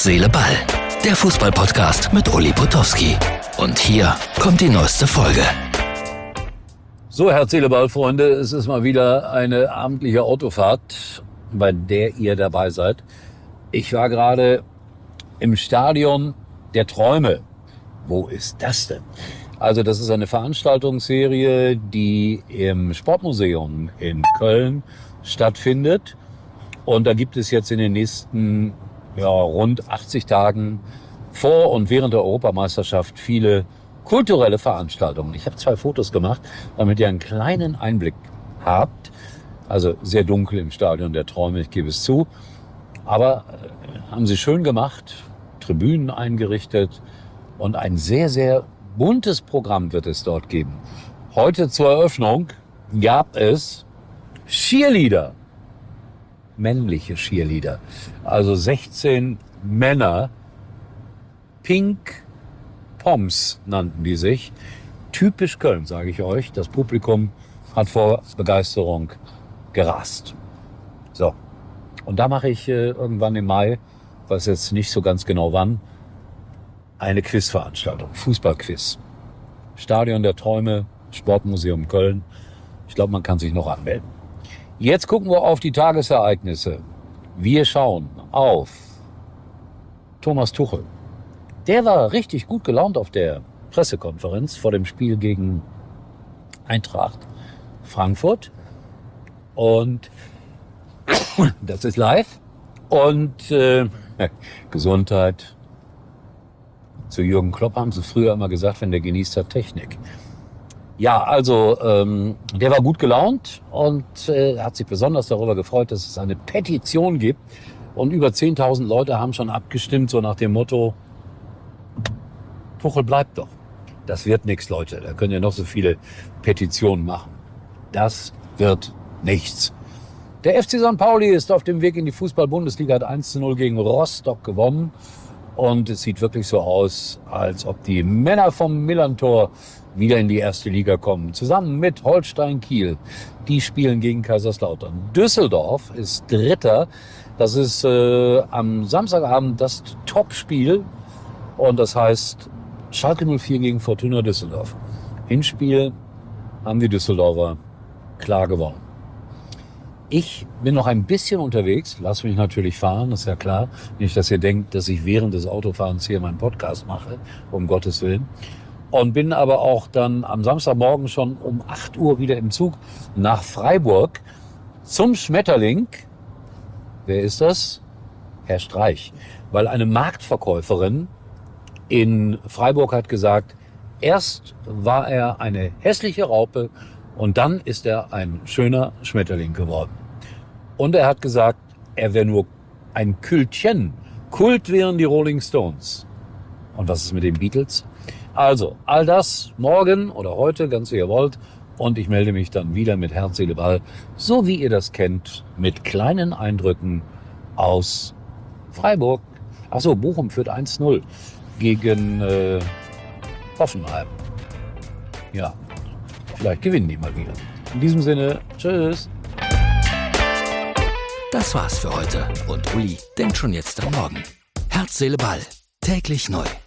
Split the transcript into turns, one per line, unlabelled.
Seele, Ball. Der Fußball-Podcast mit Uli Potowski. Und hier kommt die neueste Folge.
So, Herz, Seele, Ball, Freunde, es ist mal wieder eine abendliche Autofahrt, bei der ihr dabei seid. Ich war gerade im Stadion der Träume. Wo ist das denn? Also das ist eine Veranstaltungsserie, die im Sportmuseum in Köln stattfindet. Und da gibt es jetzt in den nächsten rund 80 Tagen vor und während der Europameisterschaft viele kulturelle Veranstaltungen. Ich habe 2 Fotos gemacht, damit ihr einen kleinen Einblick habt. Also sehr dunkel im Stadion der Träume, ich gebe es zu. Aber haben sie schön gemacht, Tribünen eingerichtet und ein sehr, sehr buntes Programm wird es dort geben. Heute zur Eröffnung gab es Cheerleader. Männliche Cheerleader. Also 16 Männer. Pink Poms nannten die sich. Typisch Köln, sage ich euch. Das Publikum hat vor Begeisterung gerast. So. Und da mache ich irgendwann im Mai, weiß jetzt nicht so ganz genau wann, eine Quizveranstaltung. Fußballquiz. Stadion der Träume, Sportmuseum Köln. Ich glaube, man kann sich noch anmelden. Jetzt gucken wir auf die Tagesereignisse. Wir schauen auf Thomas Tuchel. Der war richtig gut gelaunt auf der Pressekonferenz vor dem Spiel gegen Eintracht Frankfurt. Und das ist live. Und Gesundheit. Zu Jürgen Klopp haben sie früher immer gesagt, wenn der genießt, hat Technik. Ja, also der war gut gelaunt und hat sich besonders darüber gefreut, dass es eine Petition gibt. Und über 10.000 Leute haben schon abgestimmt, so nach dem Motto, Tuchel bleibt doch. Das wird nichts, Leute. Da können ja noch so viele Petitionen machen. Das wird nichts. Der FC St. Pauli ist auf dem Weg in die Fußball-Bundesliga, hat 1:0 gegen Rostock gewonnen. Und es sieht wirklich so aus, als ob die Männer vom Millerntor wieder in die erste Liga kommen. Zusammen mit Holstein Kiel. Die spielen gegen Kaiserslautern. Düsseldorf ist Dritter. Das ist am Samstagabend das Topspiel. Und das heißt Schalke 04 gegen Fortuna Düsseldorf. Hinspiel haben die Düsseldorfer klar gewonnen. Ich bin noch ein bisschen unterwegs, lasse mich natürlich fahren, ist ja klar. Nicht, dass ihr denkt, dass ich während des Autofahrens hier meinen Podcast mache, um Gottes Willen. Und bin aber auch dann am Samstagmorgen schon um 8 Uhr wieder im Zug nach Freiburg zum Schmetterling. Wer ist das? Herr Streich. Weil eine Marktverkäuferin in Freiburg hat gesagt, erst war er eine hässliche Raupe, und dann ist er ein schöner Schmetterling geworden. Und er hat gesagt, er wäre nur ein Kültchen. Kult wären die Rolling Stones. Und was ist mit den Beatles? Also, all das morgen oder heute, ganz wie ihr wollt. Und ich melde mich dann wieder mit Herz, Seele, Ball, so wie ihr das kennt, mit kleinen Eindrücken aus Freiburg. Achso, Bochum führt 1:0 gegen Hoffenheim. Ja. Vielleicht gewinnen die mal wieder. In diesem Sinne, tschüss.
Das war's für heute. Und Uli denkt schon jetzt am Morgen. Herz, Seele, Ball. Täglich neu.